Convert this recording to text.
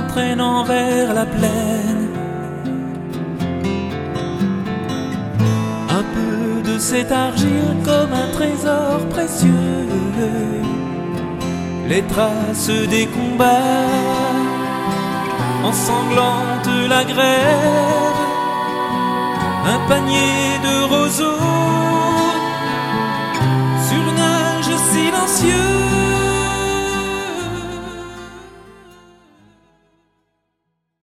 traînant vers la plaine. Un peu de cette argile comme un trésor précieux, les traces des combats ensanglantent la grève, un panier de roseaux